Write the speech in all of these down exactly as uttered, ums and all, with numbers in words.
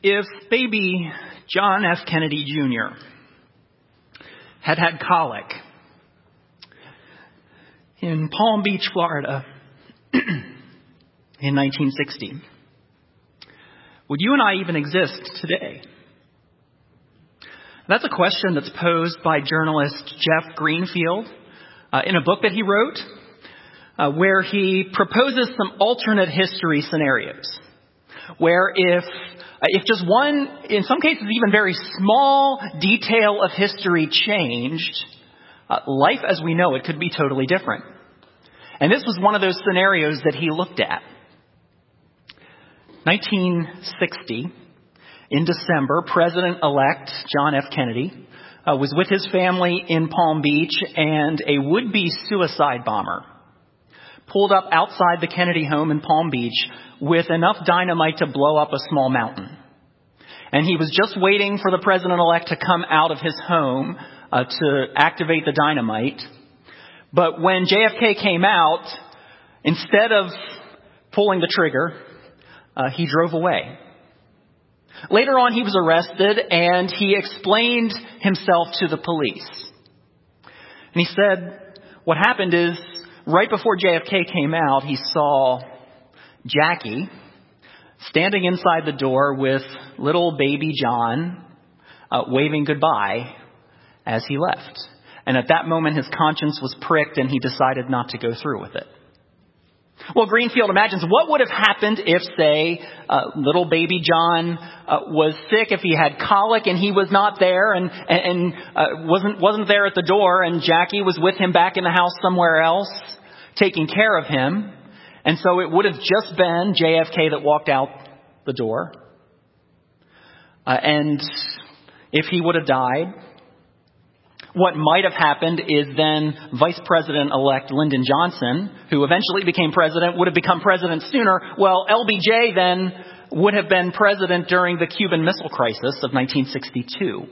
If baby John F. Kennedy Junior had had colic in Palm Beach, Florida in nineteen sixty, would you and I even exist today? That's a question that's posed by journalist Jeff Greenfield uh, in a book that he wrote uh, where he proposes some alternate history scenarios where if uh, if just one, in some cases even very small detail of history changed, uh, life as we know it could be totally different. And this was one of those scenarios that he looked at. nineteen sixty, in December, President-elect John F. Kennedy uh, was with his family in Palm Beach, and a would-be suicide bomber pulled up outside the Kennedy home in Palm Beach with enough dynamite to blow up a small mountain. And he was just waiting for the president-elect to come out of his home uh, to activate the dynamite. But when J F K came out, instead of pulling the trigger, uh, he drove away. Later on, he was arrested, and he explained himself to the police. And he said what happened is, right before J F K came out, he saw Jackie standing inside the door with little baby John uh, waving goodbye as he left. And at that moment, his conscience was pricked, and he decided not to go through with it. Well, Greenfield imagines what would have happened if, say, uh, little baby John uh, was sick, if he had colic and he was not there and, and, and uh, wasn't wasn't there at the door, and Jackie was with him back in the house somewhere else, taking care of him. And so it would have just been J F K that walked out the door. Uh, and if he would have died, what might have happened is then Vice President-elect Lyndon Johnson, who eventually became president, would have become president sooner. Well, L B J then would have been president during the Cuban Missile Crisis of nineteen sixty-two.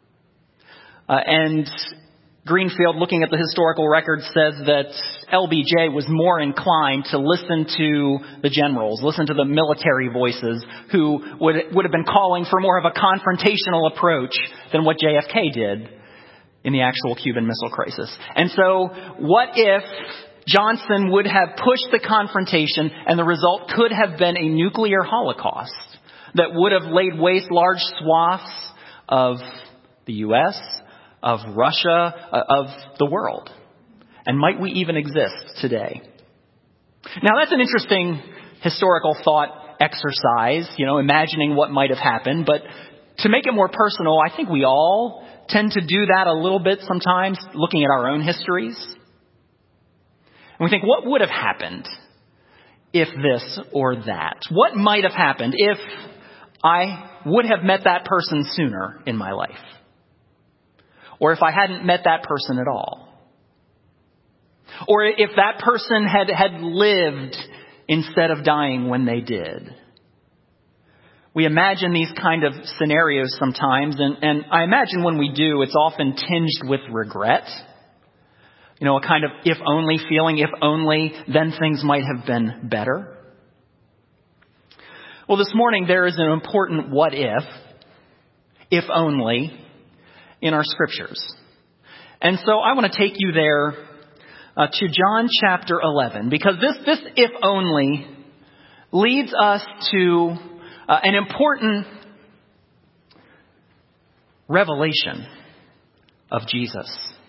Uh, and Greenfield, looking at the historical record, says that L B J was more inclined to listen to the generals, listen to the military voices who would, would have been calling for more of a confrontational approach than what J F K did in the actual Cuban Missile Crisis. And so what if Johnson would have pushed the confrontation, and the result could have been a nuclear holocaust that would have laid waste large swaths of the U S, of Russia, uh, of the world? And might we even exist today? Now, that's an interesting historical thought exercise, you know, imagining what might have happened. But to make it more personal, I think we all tend to do that a little bit sometimes, looking at our own histories. And we think, what would have happened if this or that? What might have happened if I would have met that person sooner in my life? Or if I hadn't met that person at all? Or if that person had, had lived instead of dying when they did? We imagine these kind of scenarios sometimes, and, and I imagine when we do, it's often tinged with regret. You know, a kind of if only feeling, if only, then things might have been better. Well, this morning there is an important what if, if only, in our scriptures. And so I want to take you there uh, to John chapter eleven, because this, this if only leads us to Uh, an important revelation of Jesus.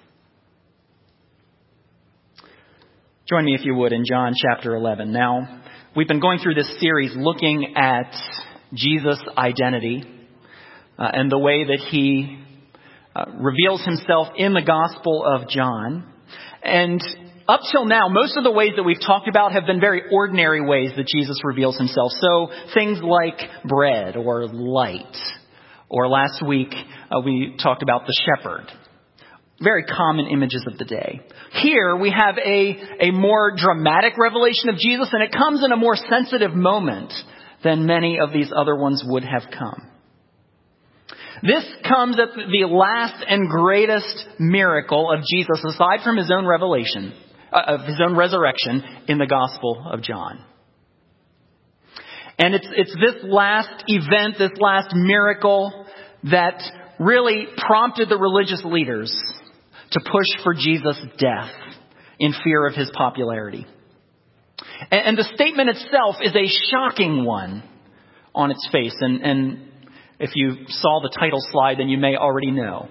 Join me, if you would, in John chapter eleven. Now, we've been going through this series looking at Jesus' identity uh, and the way that he uh, reveals himself in the Gospel of John. And up till now, most of the ways that we've talked about have been very ordinary ways that Jesus reveals himself. So things like bread or light. Or last week, uh, we talked about the shepherd. Very common images of the day. Here we have a, a more dramatic revelation of Jesus, and it comes in a more sensitive moment than many of these other ones would have come. This comes at the last and greatest miracle of Jesus, aside from his own revelation, uh, of his own resurrection, in the Gospel of John. And it's, it's this last event, this last miracle that really prompted the religious leaders to push for Jesus' death in fear of his popularity. And, and the statement itself is a shocking one on its face. And, and if you saw the title slide, then you may already know.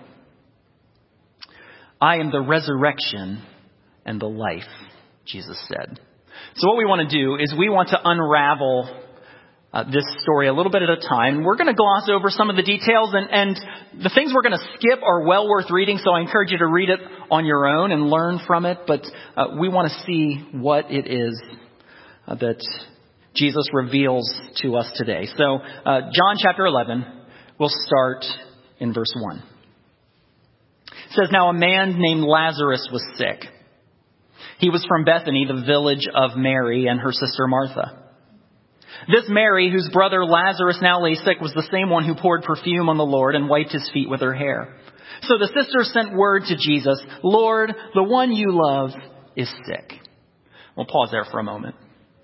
I am the resurrection and the life, Jesus said. So what we want to do is we want to unravel uh, this story a little bit at a time. We're going to gloss over some of the details, and, and the things we're going to skip are well worth reading, so I encourage you to read it on your own and learn from it. But uh, we want to see what it is uh, that Jesus reveals to us today. So uh, John chapter eleven, we'll start in verse one. It says, now a man named Lazarus was sick. He was from Bethany, the village of Mary and her sister Martha. This Mary, whose brother Lazarus now lay sick, was the same one who poured perfume on the Lord and wiped his feet with her hair. So the sisters sent word to Jesus, Lord, the one you love is sick. We'll pause there for a moment.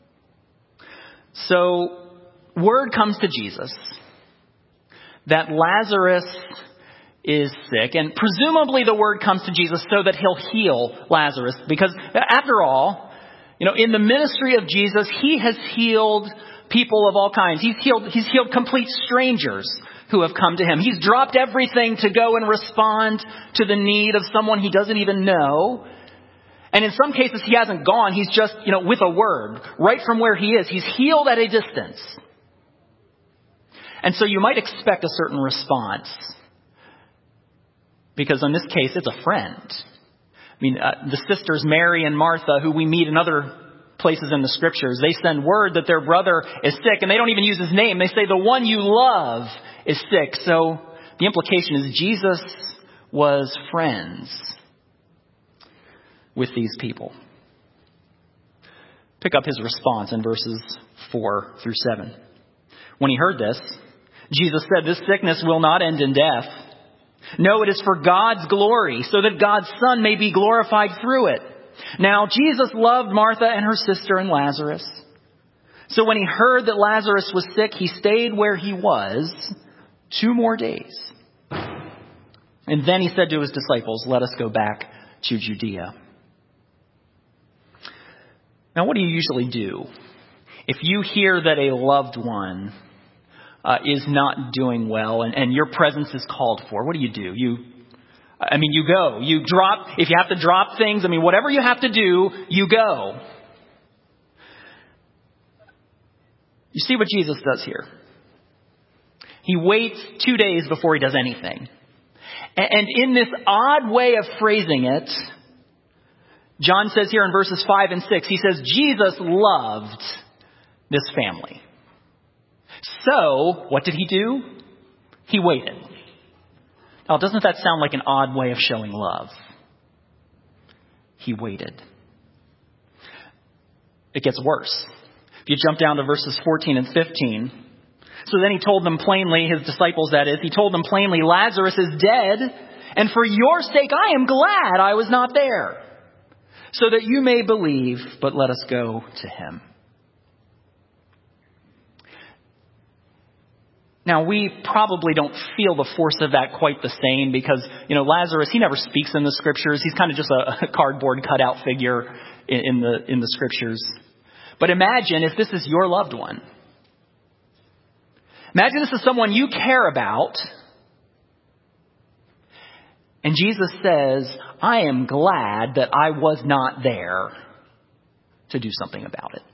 So word comes to Jesus that Lazarus is sick, and presumably the word comes to Jesus so that he'll heal Lazarus, because after all, you know, in the ministry of Jesus, he has healed people of all kinds. He's healed, he's healed complete strangers who have come to him. He's dropped everything to go and respond to the need of someone he doesn't even know. And in some cases, he hasn't gone. He's just, you know, with a word, right from where he is. He's healed at a distance. And so you might expect a certain response, because in this case, it's a friend. I mean, uh, the sisters Mary and Martha, who we meet in other places in the scriptures, they send word that their brother is sick, and they don't even use his name. They say, the one you love is sick. So the implication is Jesus was friends with these people. Pick up his response in verses four through seven. When he heard this, Jesus said, this sickness will not end in death. No, it is for God's glory, so that God's Son may be glorified through it. Now, Jesus loved Martha and her sister and Lazarus. So when he heard that Lazarus was sick, he stayed where he was two more days. And then he said to his disciples, let us go back to Judea. Now, what do you usually do if you hear that a loved one uh, is not doing well and, and your presence is called for? What do you do? You, I mean, you go. You drop, if you have to drop things, I mean, whatever you have to do, you go. You see what Jesus does here. He waits two days before he does anything. And in this odd way of phrasing it, John says here in verses five and six, he says, Jesus loved this family. So, what did he do? He waited. Now, doesn't that sound like an odd way of showing love? He waited. It gets worse. If you jump down to verses fourteen and fifteen, so then he told them plainly, his disciples that is, he told them plainly, Lazarus is dead, and for your sake I am glad I was not there, so that you may believe, but let us go to him. Now, we probably don't feel the force of that quite the same because, you know, Lazarus, he never speaks in the scriptures. He's kind of just a, a cardboard cutout figure in, in the in the scriptures. But imagine if this is your loved one. Imagine this is someone you care about. And Jesus says, I am glad that I was not there to do something about it.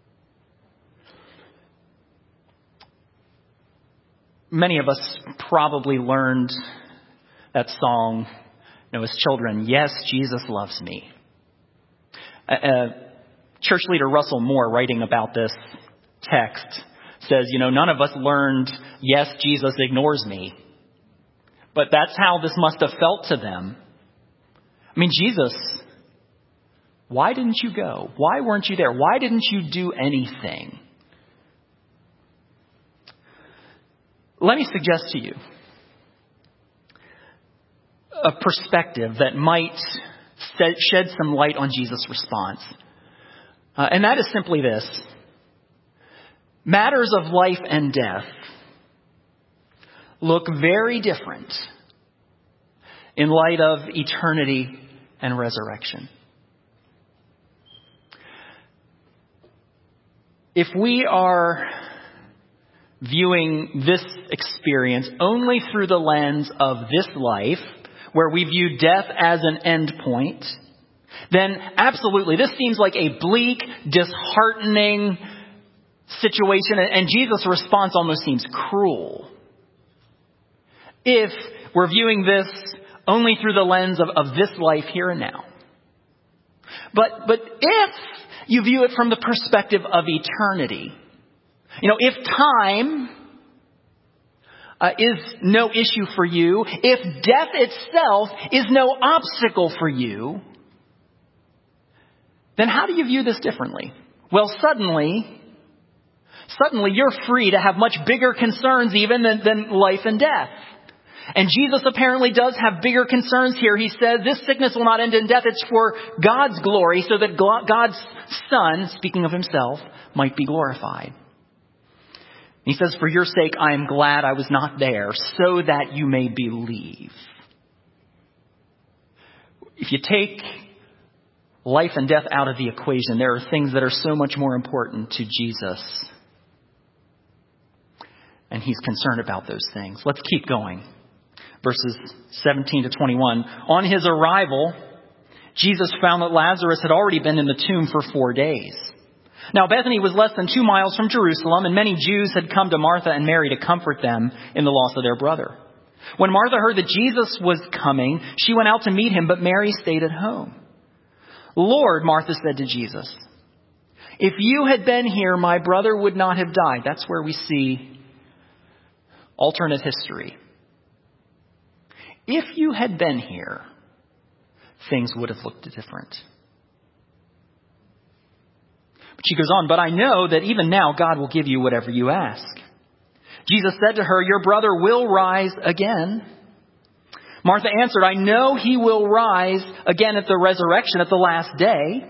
Many of us probably learned that song, you know, as children. Yes, Jesus loves me. Uh, uh, church leader Russell Moore, writing about this text, says, you know, none of us learned, yes, Jesus ignores me. But that's how this must have felt to them. I mean, Jesus, why didn't you go? Why weren't you there? Why didn't you do anything? Let me suggest to you a perspective that might shed some light on Jesus' response. Uh, and that is simply this. matters of life and death look very different in light of eternity and resurrection. If we are viewing this experience only through the lens of this life, where we view death as an end point, then absolutely, this seems like a bleak, disheartening situation, and Jesus' response almost seems cruel. If we're viewing this only through the lens of, of this life here and now. But, but if you view it from the perspective of eternity, you know, if time uh, is no issue for you, if death itself is no obstacle for you, then how do you view this differently? Well, suddenly, suddenly you're free to have much bigger concerns even than, than life and death. And Jesus apparently does have bigger concerns here. He says this sickness will not end in death. It's for God's glory, so that God's Son, speaking of himself, might be glorified. He says, for your sake, I am glad I was not there, so that you may believe. If you take life and death out of the equation, there are things that are so much more important to Jesus. And he's concerned about those things. Let's keep going. Verses seventeen to twenty-one. On his arrival, Jesus found that Lazarus had already been in the tomb for four days. Now Bethany was less than two miles from Jerusalem, and many Jews had come to Martha and Mary to comfort them in the loss of their brother. When Martha heard that Jesus was coming, she went out to meet him, but Mary stayed at home. Lord, Martha said to Jesus, if you had been here, my brother would not have died. That's where we see alternate history. If you had been here, things would have looked different. But she goes on, but I know that even now God will give you whatever you ask. Jesus said to her, your brother will rise again. Martha answered, I know he will rise again at the resurrection at the last day.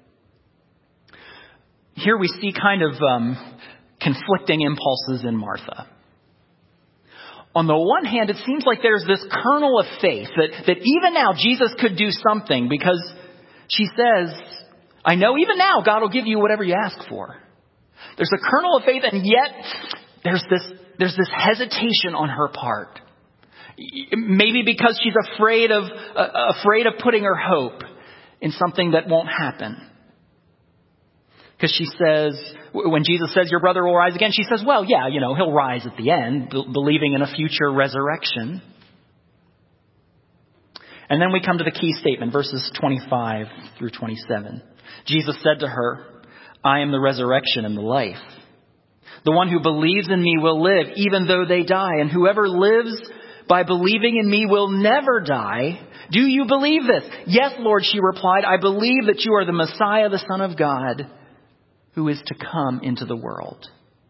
Here we see kind of um, conflicting impulses in Martha. On the one hand, it seems like there's this kernel of faith that, that even now Jesus could do something, because she says, I know even now God will give you whatever you ask for. There's a kernel of faith, and yet there's this, there's this hesitation on her part. Maybe because she's afraid of, uh, afraid of putting her hope in something that won't happen. Because she says, when Jesus says your brother will rise again, she says, well, yeah, you know, he'll rise at the end, b- believing in a future resurrection. And then we come to the key statement, verses twenty-five through twenty-seven. Jesus said to her, I am the resurrection and the life. The one who believes in me will live even though they die. And whoever lives by believing in me will never die. Do you believe this? Yes, Lord, she replied. I believe that you are the Messiah, the Son of God, who is to come into the world.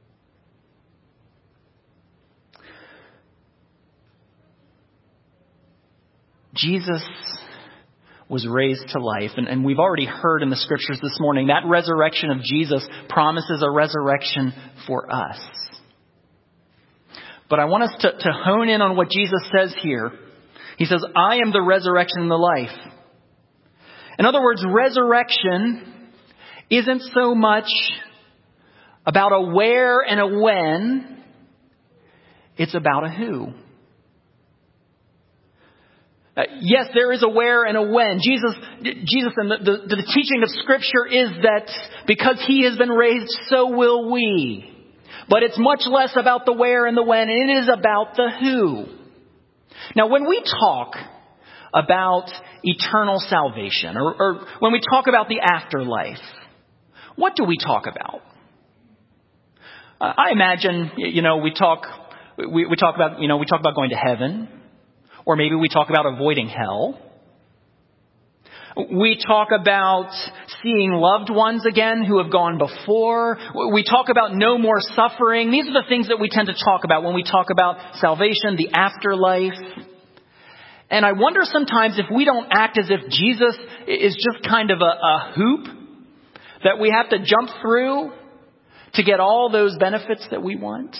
Jesus was raised to life. And, and we've already heard in the scriptures this morning that resurrection of Jesus promises a resurrection for us. But I want us to, to hone in on what Jesus says here. He says, I am the resurrection and the life. In other words, resurrection isn't so much about a where and a when. It's about a who. Uh, yes, there is a where and a when. Jesus, Jesus and the, the, the teaching of Scripture is that because He has been raised, so will we. But it's much less about the where and the when, and it is about the who. Now, when we talk about eternal salvation, or, or when we talk about the afterlife, what do we talk about? Uh, I imagine, you know, we talk, we, we talk about, you know, we talk about going to heaven. Or maybe we talk about avoiding hell. We talk about seeing loved ones again who have gone before. We talk about no more suffering. These are the things that we tend to talk about when we talk about salvation, the afterlife. And I wonder sometimes if we don't act as if Jesus is just kind of a, a hoop that we have to jump through to get all those benefits that we want?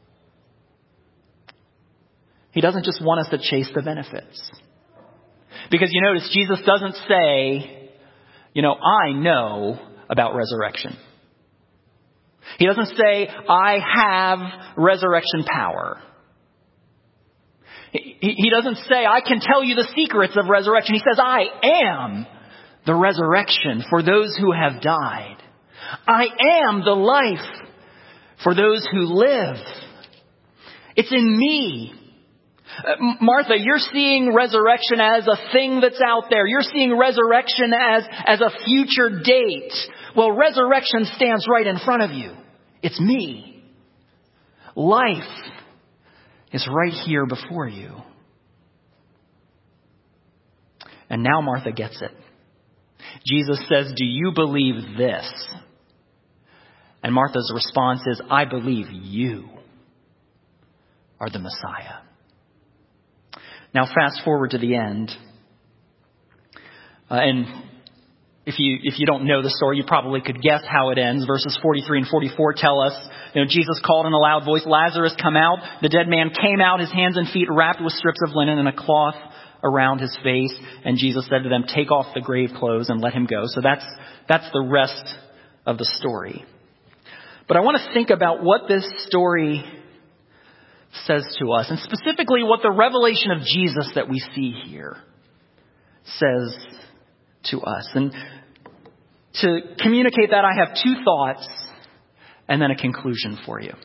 He doesn't just want us to chase the benefits. Because you notice Jesus doesn't say, you know, I know about resurrection. He doesn't say, I have resurrection power. He, he doesn't say, I can tell you the secrets of resurrection. He says, I am the resurrection for those who have died. I am the life for those who live. It's in me. Uh, Martha, you're seeing resurrection as a thing that's out there. You're seeing resurrection as, as a future date. Well, resurrection stands right in front of you. It's me. Life is right here before you. And now Martha gets it. Jesus says, do you believe this? And Martha's response is, I believe you are the Messiah. Now fast forward to the end. Uh, and if you if you don't know the story, you probably could guess how it ends. Verses forty-three and forty-four tell us, you know, Jesus called in a loud voice, Lazarus, come out. The dead man came out, his hands and feet wrapped with strips of linen and a cloth around his face. And Jesus said to them, take off the grave clothes and let him go. So that's that's the rest of the story. But I want to think about what this story says to us, and specifically what the revelation of Jesus that we see here says to us. And to communicate that, I have two thoughts and then a conclusion for you.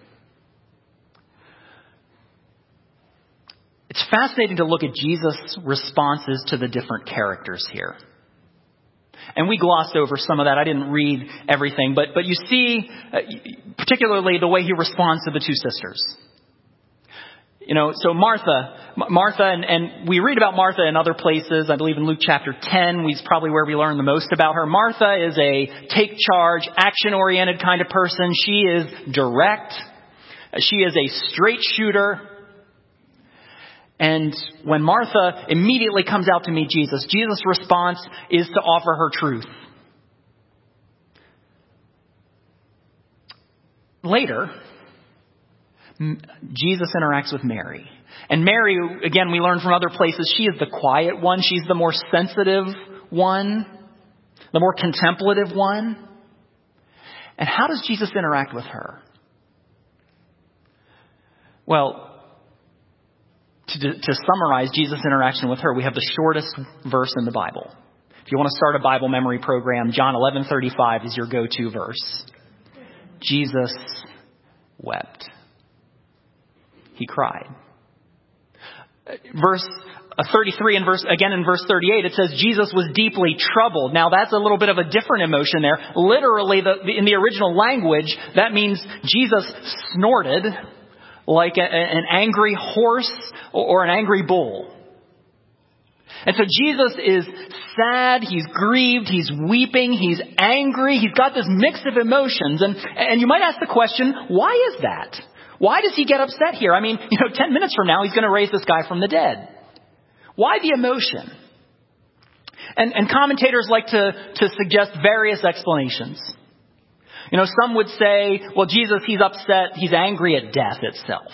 It's fascinating to look at Jesus' responses to the different characters here. And we glossed over some of that. I didn't read everything, but but you see, uh, particularly the way he responds to the two sisters. You know, so Martha, Martha, and, and we read about Martha in other places. I believe in Luke chapter ten, is probably where we learn the most about her. Martha is a take charge, action-oriented kind of person. She is direct. She is a straight shooter. And when Martha immediately comes out to meet Jesus, Jesus' response is to offer her truth. Later, Jesus interacts with Mary. And Mary, again, we learn from other places, she is the quiet one. She's the more sensitive one, the more contemplative one. And how does Jesus interact with her? Well, to, to summarize Jesus' interaction with her, we have the shortest verse in the Bible. If you want to start a Bible memory program, John eleven thirty-five is your go-to verse. Jesus wept. He cried. Verse thirty-three and verse again in verse thirty-eight, it says Jesus was deeply troubled. Now that's a little bit of a different emotion there. Literally, the, in the original language, that means Jesus snorted like a, an angry horse or an angry bull. And so Jesus is sad, he's grieved, he's weeping, he's angry, he's got this mix of emotions. And, and you might ask the question, why is that? Why does he get upset here? I mean, you know, ten minutes from now, he's going to raise this guy from the dead. Why the emotion? And, and commentators like to, to suggest various explanations. You know, some would say, well, Jesus, he's upset, he's angry at death itself.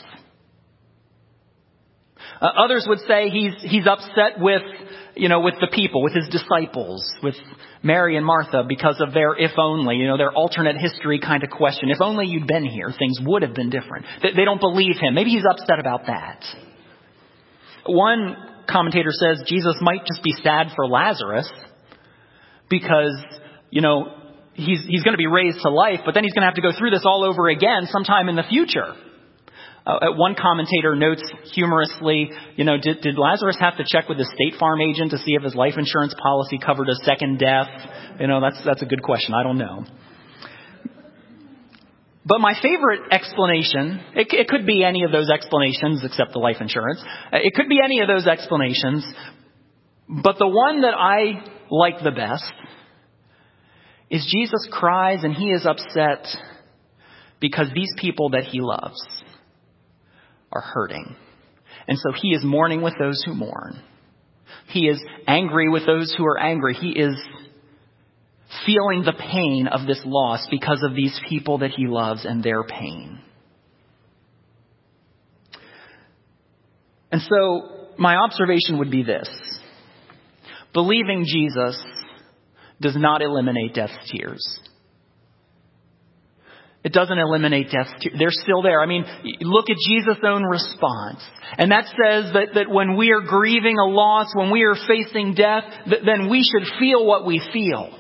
Uh, others would say he's he's upset with, you know, with the people, with his disciples, with Mary and Martha because of their if only, you know, their alternate history kind of question. If only you'd been here, things would have been different. They, they don't believe him. Maybe he's upset about that. One commentator says Jesus might just be sad for Lazarus because, you know, he's he's going to be raised to life, but then he's going to have to go through this all over again sometime in the future. Uh, one commentator notes humorously, you know, did, did Lazarus have to check with his State Farm agent to see if his life insurance policy covered a second death? You know, that's that's a good question. I don't know. But my favorite explanation, it, it could be any of those explanations except the life insurance. It could be any of those explanations. But the one that I like the best is Jesus cries and he is upset because these people that he loves are hurting. And so he is mourning with those who mourn. He is angry with those who are angry. He is feeling the pain of this loss because of these people that he loves and their pain. And so my observation would be this. Believing Jesus does not eliminate death's tears. It doesn't eliminate death's tears. They're still there. I mean, look at Jesus' own response. And that says that, that when we are grieving a loss, when we are facing death, th- then we should feel what we feel.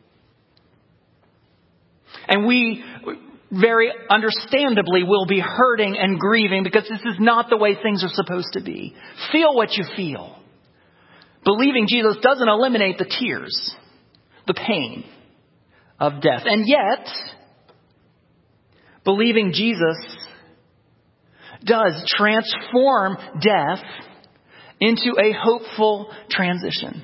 And we very understandably will be hurting and grieving because this is not the way things are supposed to be. Feel what you feel. Believing Jesus doesn't eliminate the tears, the pain of death. And yet, believing Jesus does transform death into a hopeful transition.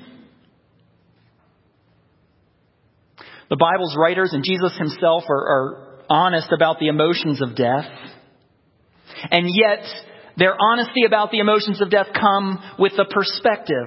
The Bible's writers and Jesus himself are, are honest about the emotions of death. And yet, their honesty about the emotions of death come with the perspective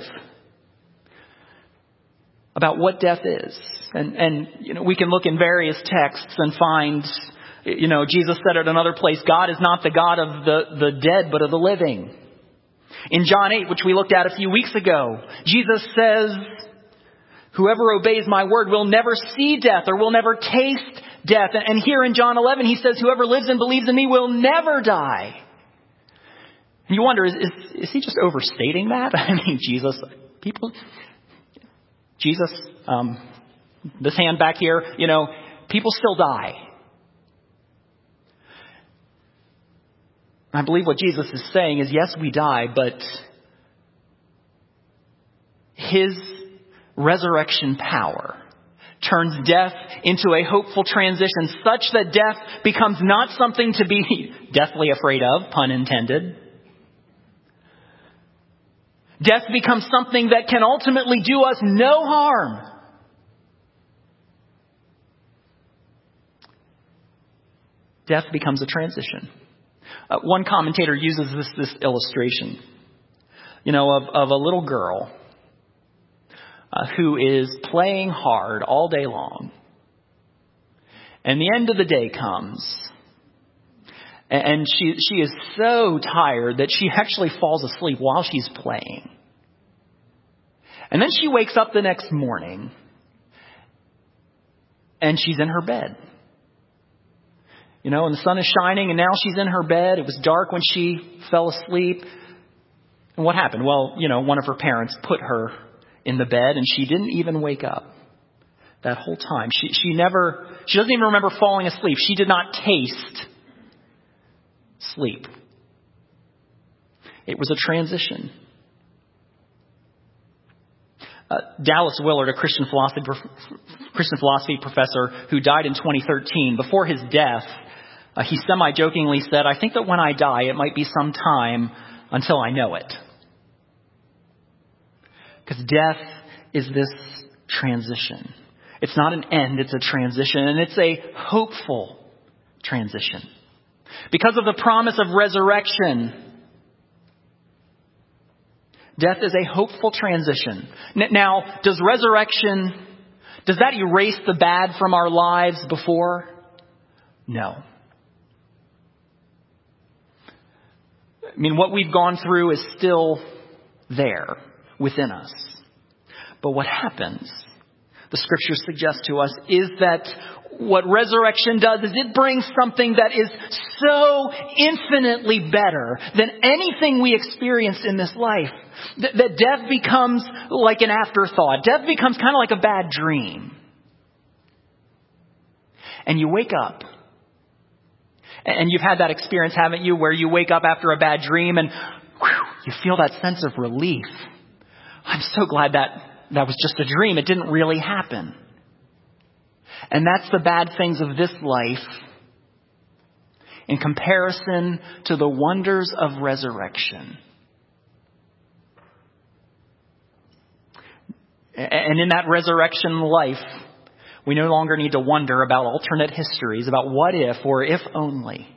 about what death is. And, and you know, we can look in various texts and find, you know, Jesus said at another place, God is not the God of the, the dead, but of the living. In John eight, which we looked at a few weeks ago, Jesus says, whoever obeys my word will never see death or will never taste death. And here in John eleven, he says, whoever lives and believes in me will never die. And you wonder, is, is, is he just overstating that? I mean, Jesus, people, Jesus, um, this hand back here, you know, people still die. I believe what Jesus is saying is, yes, we die, but his resurrection power turns death into a hopeful transition such that death becomes not something to be deathly afraid of, pun intended. Death becomes something that can ultimately do us no harm. Death becomes a transition. Uh, one commentator uses this, this illustration, you know, of, of a little girl uh, who is playing hard all day long. And the end of the day comes. And she she is so tired that she actually falls asleep while she's playing. And then she wakes up the next morning and she's in her bed. You know, and the sun is shining and now she's in her bed. It was dark when she fell asleep. And what happened? Well, you know, one of her parents put her in the bed and she didn't even wake up that whole time. She she never, she doesn't even remember falling asleep. She did not taste sleep. It was a transition. Uh, Dallas Willard, a Christian philosophy Christian philosophy professor who died in twenty thirteen, before his death, uh, he semi-jokingly said, "I think that when I die, it might be some time until I know it." Because death is this transition. It's not an end, it's a transition, and it's a hopeful transition. Because of the promise of resurrection, death is a hopeful transition. Now, does resurrection, does that erase the bad from our lives before? No. I mean, what we've gone through is still there within us. But what happens, the scriptures suggest to us, is that what resurrection does is it brings something that is so infinitely better than anything we experience in this life. That, that death becomes like an afterthought. Death becomes kind of like a bad dream. And you wake up. And you've had that experience, haven't you, where you wake up after a bad dream and whew, you feel that sense of relief. I'm so glad that that was just a dream. It didn't really happen. And that's the bad things of this life in comparison to the wonders of resurrection. And in that resurrection life, we no longer need to wonder about alternate histories, about what if or if only.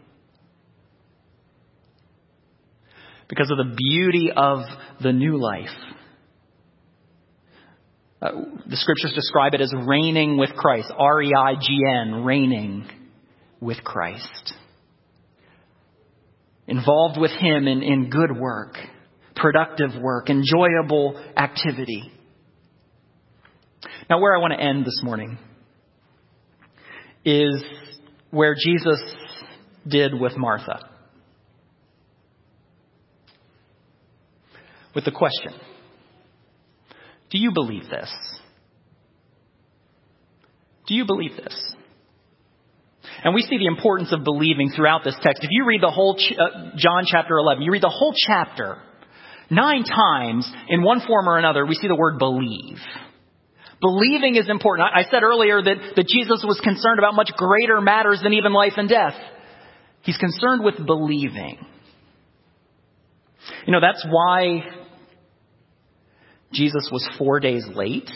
Because of the beauty of the new life. Uh, the scriptures describe it as reigning with Christ. R E I G N, reigning with Christ. Involved with him in, in good work, productive work, enjoyable activity. Now, where I want to end this morning is where Jesus did with Martha. With the question, do you believe this? Do you believe this? And we see the importance of believing throughout this text. If you read the whole ch- uh, John chapter eleven, you read the whole chapter, nine times in one form or another, we see the word believe. Believing is important. I, I said earlier that, that Jesus was concerned about much greater matters than even life and death. He's concerned with believing. You know, that's why Jesus was four days late.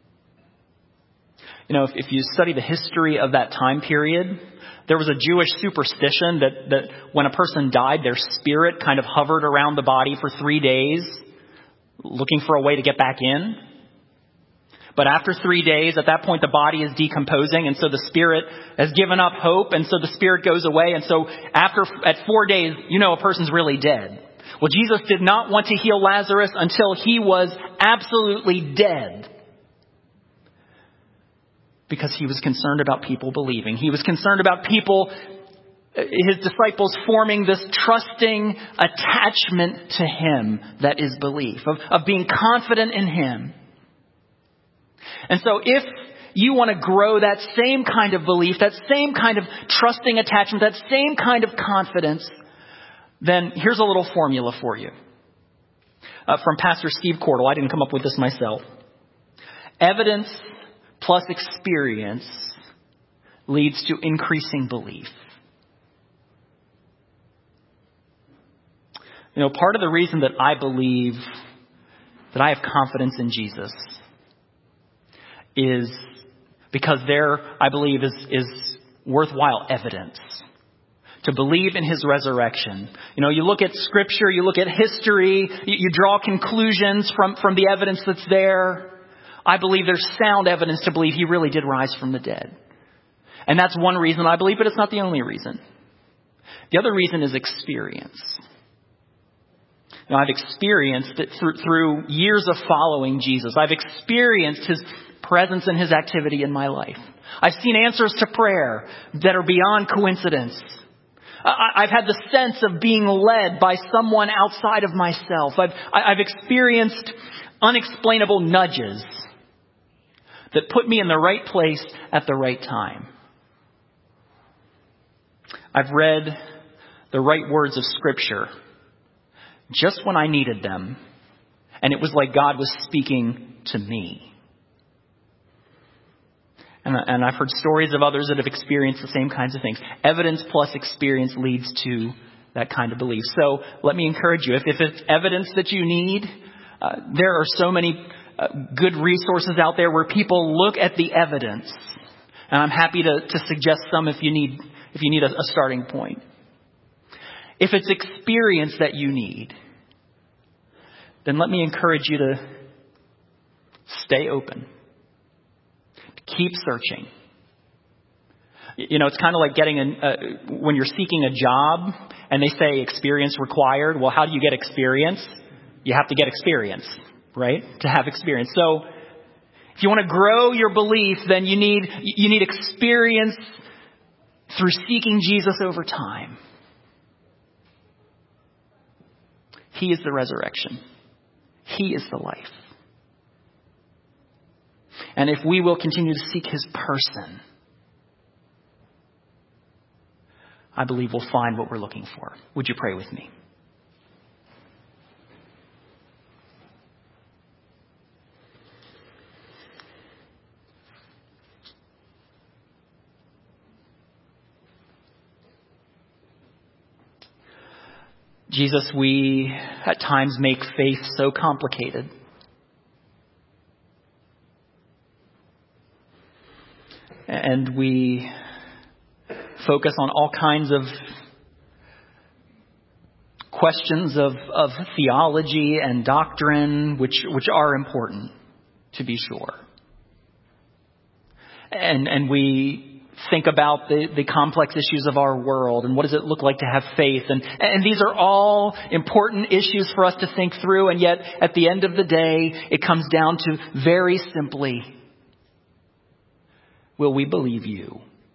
You know, if, if you study the history of that time period, there was a Jewish superstition that, that when a person died, their spirit kind of hovered around the body for three days, looking for a way to get back in. But after three days, at that point, the body is decomposing, and so the spirit has given up hope, and so the spirit goes away. And so after, at four days, you know a person's really dead. Well, Jesus did not want to heal Lazarus until he was absolutely dead. Because he was concerned about people believing. He was concerned about people, his disciples, forming this trusting attachment to him that is belief, of, of being confident in him. And so if you want to grow that same kind of belief, that same kind of trusting attachment, that same kind of confidence, then here's a little formula for you. Uh, from Pastor Steve Cordell. I didn't come up with this myself. Evidence plus experience leads to increasing belief. You know, part of the reason that I believe, that I have confidence in Jesus, is because there, I believe, is, is worthwhile evidence. To believe in his resurrection. You know, you look at scripture, you look at history, you, you draw conclusions from, from the evidence that's there. I believe there's sound evidence to believe he really did rise from the dead. And that's one reason I believe, but it's not the only reason. The other reason is experience. You know, I've experienced it through, through years of following Jesus. I've experienced his presence and his activity in my life. I've seen answers to prayer that are beyond coincidence. I've had the sense of being led by someone outside of myself. I've, I've experienced unexplainable nudges that put me in the right place at the right time. I've read the right words of Scripture just when I needed them, and it was like God was speaking to me. And, and I've heard stories of others that have experienced the same kinds of things. Evidence plus experience leads to that kind of belief. So let me encourage you, if, if it's evidence that you need, uh, there are so many uh, good resources out there where people look at the evidence. And I'm happy to, to suggest some if you need, if you need a, a starting point. If it's experience that you need, then let me encourage you to stay open. Keep searching. You know, it's kind of like getting a, uh, when you're seeking a job and they say experience required. Well, how do you get experience? You have to get experience, right? To have experience. So if you want to grow your belief, then you need, you need experience through seeking Jesus over time. He is the resurrection. He is the life. And if we will continue to seek his person, I believe we'll find what we're looking for. Would you pray with me? Jesus, we at times make faith so complicated. And we focus on all kinds of questions of, of theology and doctrine, which, which are important. to be sure. And, and we think about the, the complex issues of our world and what does it look like to have faith. And, and these are all important issues for us to think through. And yet at the end of the day, it comes down to very simply, will we believe you?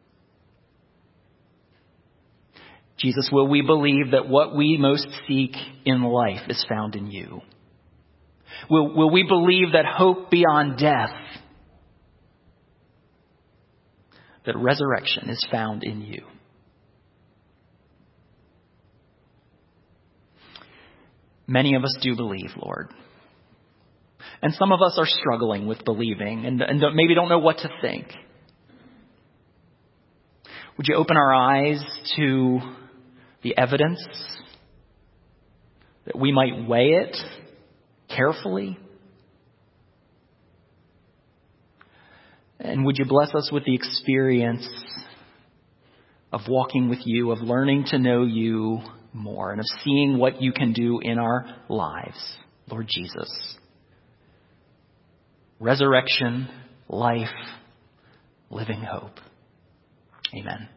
Jesus, will we believe that what we most seek in life is found in you? Will, will we believe that hope beyond death, that resurrection is found in you? Many of us do believe, Lord. And some of us are struggling with believing and, and maybe don't know what to think. Would you open our eyes to the evidence, that we might weigh it carefully? And would you bless us with the experience of walking with you, of learning to know you more, and of seeing what you can do in our lives, Lord Jesus. Resurrection, life, living hope. Amen.